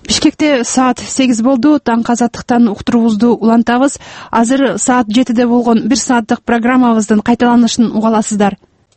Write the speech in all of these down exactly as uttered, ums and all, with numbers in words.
Бишкекте саат сегиз болду. Таңкы азаттыктан уктуруубузду улантабыз. Азыр саат жетиде болгон бир сааттык программабыздын кайталанышын уга аласыздар.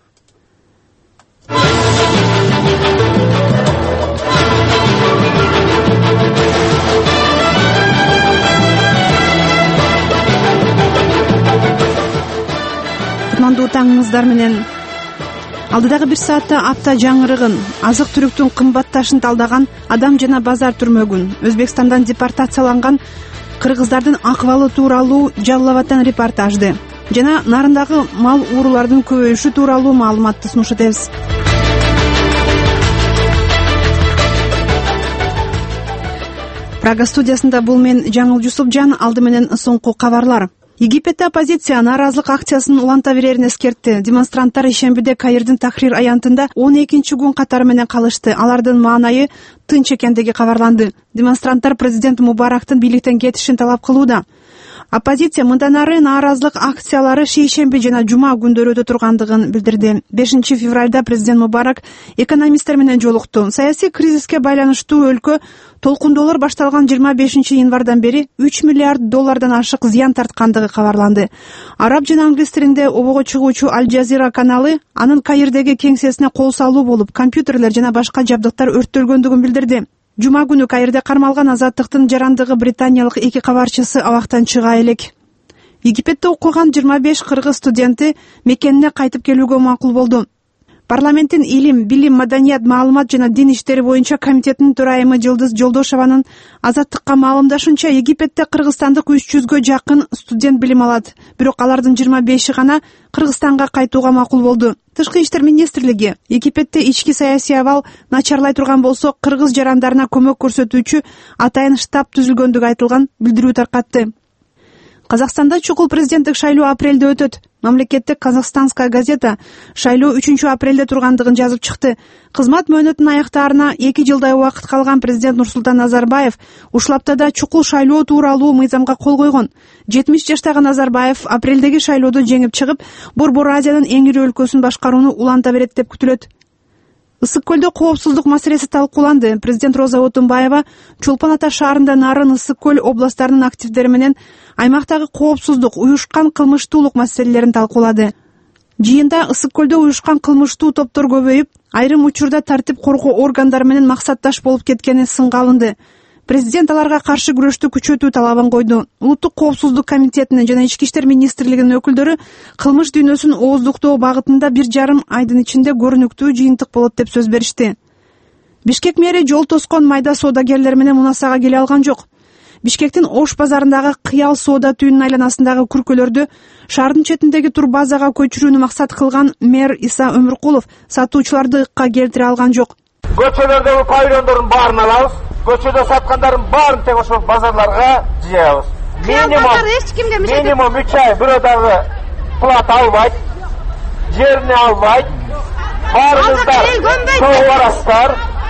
Кутмандуу таңыңыздар менен. Алдыдагы бир саатта апта жаңырыгын, азык түлүктүн кымбатташын талдаган адам жана базар түрмөгүн, Өзбекстандан депортацияланган кыргыздардын акыбалы тууралуу Жалал Абадтан репортажды жана нарындагы мал уурулардын көбөйүшү тууралуу маалыматты сунуш этебиз. Прага студиясында бул мен Жаңыл Жусупжан. Алды менен соңку кабарлар. Египетте оппозиция нааразылык акциясын уланта берерин эскертти. Демонстранттар ишембиде Каирдин Тахрир аянтында он экинчи күн катары менен калышты. Алардын маанайы тынч экендиги кабарланды. Демонстранттар президент Мубарактын бийликтен кетишин талап кылууда. Оппозиция мындан ары нааразылык акциялары шейшемби жана жума күндөрү өтө тургандыгын билдирди. бешинчи февралда президент Мубарак экономисттер менен жолукту. Саясий кризиске байланыштуу өлкө толкундоолор башталган жыйырма бешинчи январдан бери үч миллиард доллардан ашык зыян тарткандыгы кабарланды. Араб жана англис тилинде обого чыгуучу Аль Жазира каналы анын Каирдеги кеңсесине кол салуу болуп, компьютерлер жана башка жабдыктар өрттөлгөндүгүн билдирди. Жума күнү Каирде кармалган азаттыктын жарандыгы британиялык эки кабарчысы абактан чыга элек. Египетте окуган жыйырма беш кыргыз студенти мекенине кайтып келүүгө макул болду. Парламенттин илим, билим, маданият, маалымат жана дин иштери боюнча комитетинин төрайымы Жылдыз Жолдошованын азаттыкка маалымдашынча, Египетте кыргызстандык үч жүзгө жакын студент билим алат. Бирок алардын жыйырма беши гана Кыргызстанга кайтууга макул болду. Тышкы иштер министрлиги Египетте ички саясий абал начарлай турган болсо, кыргыз жарандарына көмөк көрсөтүүчү атайын штаб түзүлгөндүгү айтылган билдирүү таркатты. Казакстанда чукул президенттик шайлоо апрелде өтөт. Мамлекеттик Казахстанская газета шайлоо үчүнчү апрелде тургандыгын жазып чыкты. Кызмат мөөнөтүнүн аяктаарына эки жылдай убакыт калган президент Нурсултан Назарбаев ушул аптада чукул шайлоо тууралуу мыйзамга кол койгон. жетимиш жаштагы Назарбаев апрелдеги шайлоодо жеңип чыгып, Борбор Азиянын эң ири өлкөсүн башкарууну уланта берет деп күтүлөт. Ысык көлдө коопсуздук маселеси талкууланды. Президент Роза Отунбаева Чолпон Ата шаарында Нарын, Ысык көл областарынын активдери менен аймактагы коопсуздук, уюшкан кылмыштуулук маселелерин талкуулады. Жыйында Ысык көлдө уюшкан кылмыштуу топтор көбөйүп, айрым учурда тартип коргоо органдары менен максатташ болуп кеткени сынга алынды. Президент аларга каршы күрөштү күчөтүү талабын койду. Улуттук коопсуздук комитетинин жана Ички иштер министрлигинин өкүлдөрү кылмыш дүйнөсүн ооздуктоо багытында бир жарым айдын ичинде көрүнүктүү жыйынтык болот деп сөз беришти. Бишкек мэри жол тоскон майда соодагерлер менен мунасага келе алган жок. Бишкектин Ош базарындагы Кыял соода түйүнүнүн айланасындагы күркөлөрдү шаардын четиндеги турбазага көчүрүүнү максат кылган мэр Иса Өмүркулов сатуучуларды ыкка келтире алган жок. Көчөлөрдөгү павильондордун баарын алабыз. Көчөдө саткандардын баарын тең ошол базарларга жыябыз. Минимум минимум үч ай бирөө дагы плата албайт, жерини албайт. Баарыңыздар соо барасыздар.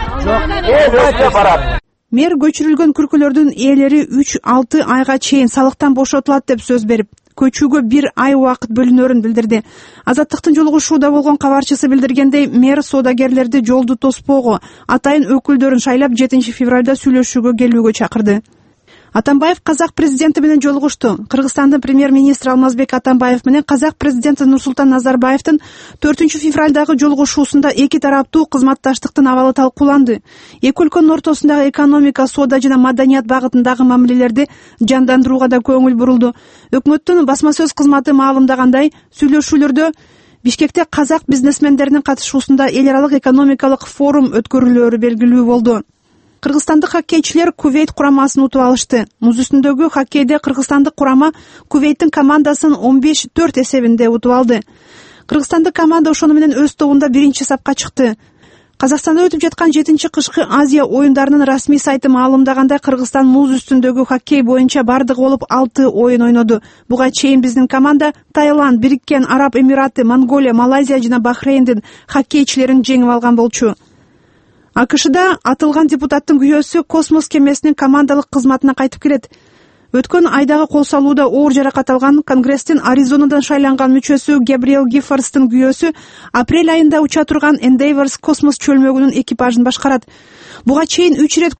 Эл өзүнө барат. Мэр көчүрүлгөн күркөлөрдүн ээлери үч алты айга чейин салыктан бошотулат деп сөз берип, көчүүгө бир ай убакыт бөлүнөрүн билдирди. Азаттыктын жолугушууда болгон кабарчысы билдиргендей, мэр соодагерлерди жолду тоспоого, атайын өкүлдөрүн шайлап жетинчи февралда сүйлөшүүгө келүүгө чакырды. Атамбаев казак президенти менен жолугушту. Кыргызстандын премьер-министри Алмазбек Атамбаев менен казак президенти Нурсултан Назарбаевдин төртүнчү февралдагы жолугушуусунда эки тараптуу кызматташтыктын абалы талкууланды. Эки өлкөнүн ортосундагы экономика, соода жана маданият багытындагы мамилелерди жандандырууга да көңүл бурулду. Өкмөттүн басма сөз кызматы маалымдагандай, сүйлөшүүлөрдө Бишкекте казак бизнесмендеринин катышуусунда эл аралык экономикалык форум өткөрүлөөрү белгилүү болду. Кыргызстандык хоккейчилер Кувейт курамасын утуп алышты. Муз үстүндөгү хоккейде кыргызстандык курама Кувейттин командасын он беш төрт эсебинде утуп алды. Кыргызстандык команда ошону менен өз тобунда биринчи сапка чыкты. Казакстанда өтүп жаткан жетинчи кышкы Азия оюндарынын расмий сайты маалымдагандай, Кыргызстан муз үстүндөгү хоккей боюнча бардыгы болуп алты оюн ойноду. Буга чейин биздин команда Таиланд, Бириккен Араб Эмираты, Монголия, Малайзия жана Бахрейндин хоккейчилерин жеңип алган болчу. АКШда атылган депутаттын күйөөсү космос кемесинин командалык кызматына кайтып келет. Өткөн айдагы кол салууда оор жаракат алган Конгресстин Аризонадан шайланган мүчөсү Габриэл Гиффорстун күйөөсү апрель айында уча турган Endeavour космос чөлмөгүнүн экипажын башкарат. Буга чейин үч ирет